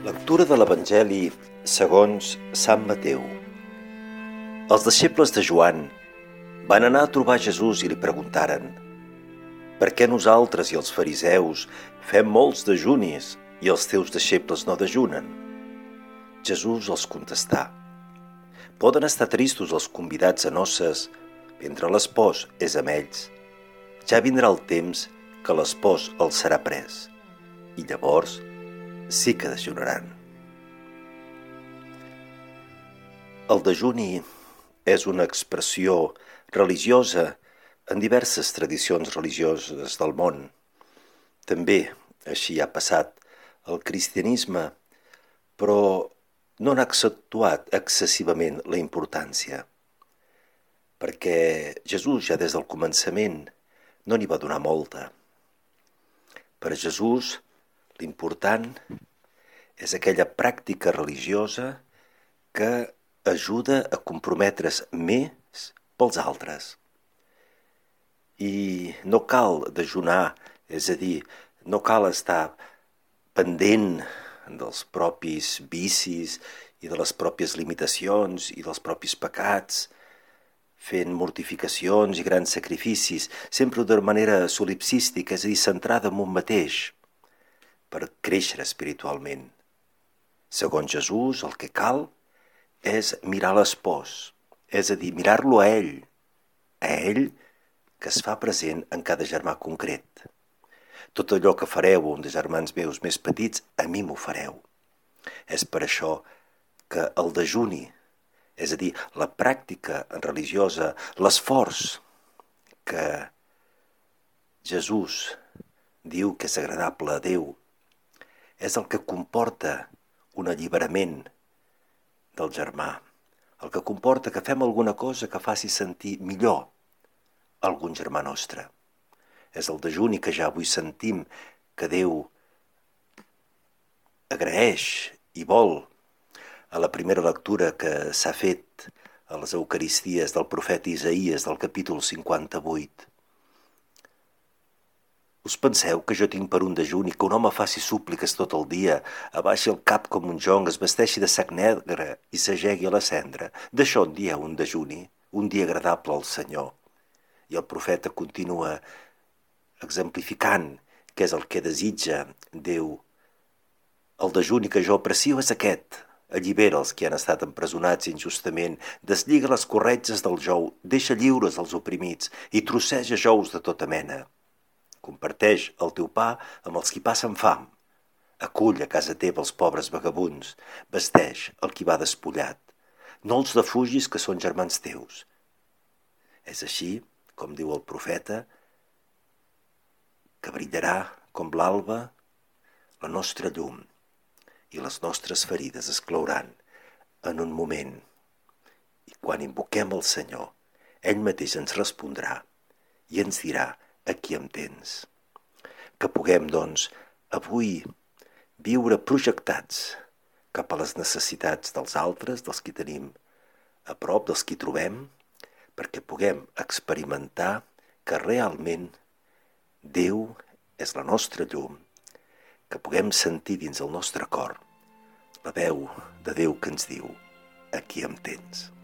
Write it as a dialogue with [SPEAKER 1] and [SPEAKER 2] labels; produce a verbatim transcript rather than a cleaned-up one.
[SPEAKER 1] Lectura de l'Evangeli segons Sant Mateu. Els deixebles de Joan van anar a trobar Jesús i li preguntaren: «Per què nosaltres i els fariseus fem molts dejunis i els teus deixebles no dejunen?» Jesús els contestà: «Poden estar tristos els convidats a noces mentre l'espòs és amb ells. Ja vindrà el temps que l'espòs els serà pres, i llavors sí que dejunaran». El dejuni és una expressió religiosa en diverses tradicions religioses del món. També així ha passat el cristianisme, però no n'ha accentuat excessivament la importància, perquè Jesús ja des del començament no n'hi va donar molta. Per a Jesús l'important és aquella pràctica religiosa que ajuda a comprometre's més pels altres. I no cal dejunar, és a dir, no cal estar pendent dels propis vicis i de les pròpies limitacions i dels propis pecats, fent mortificacions i grans sacrificis, sempre de manera solipsística, és a dir, centrada en un mateix, per créixer espiritualment. Segons Jesús, el que cal és mirar l'espòs, és a dir, mirar-lo a ell, a ell que es fa present en cada germà concret. Tot allò que fareu un de germans meus més petits, a mi m'ho fareu. És per això que el dejuni, és a dir, la pràctica religiosa, l'esforç que Jesús diu que és agradable a Déu, és el que comporta un alliberament del germà, el que comporta que fem alguna cosa que faci sentir millor algun germà nostre. És el dejuni que ja avui sentim que Déu agraeix i vol. A la primera lectura que s'ha fet a les Eucaristies del profeta Isaïes del capítol cinquanta-vuit. Us penseu que jo tinc per un dejuni que un home faci súpliques tot el dia, abaixi el cap com un jonc, es vesteixi de sac negre i s'ajegui a la cendra? D'això en dieu un dejuni, un dia agradable al Senyor. I el profeta continua exemplificant què és el que desitja Déu. El dejuni que jo aprecio és aquest: allibera els que han estat empresonats injustament, deslliga les corretges del jou, deixa lliures els oprimits i trosseja jous de tota mena. Comparteix el teu pa amb els qui passen fam. Acull a casa teva els pobres vagabunds. Vesteix el qui va despullat. No els defugis que són germans teus. És així, com diu el profeta, que brillarà com l'alba la nostra llum i les nostres ferides es clouran en un moment. I quan invoquem el Senyor, ell mateix ens respondrà i ens dirà: aquí em tens. Que puguem, doncs, avui viure projectats cap a les necessitats dels altres, dels qui tenim a prop, dels qui trobem, perquè puguem experimentar que realment Déu és la nostra llum, que puguem sentir dins el nostre cor la veu de Déu que ens diu: aquí em tens.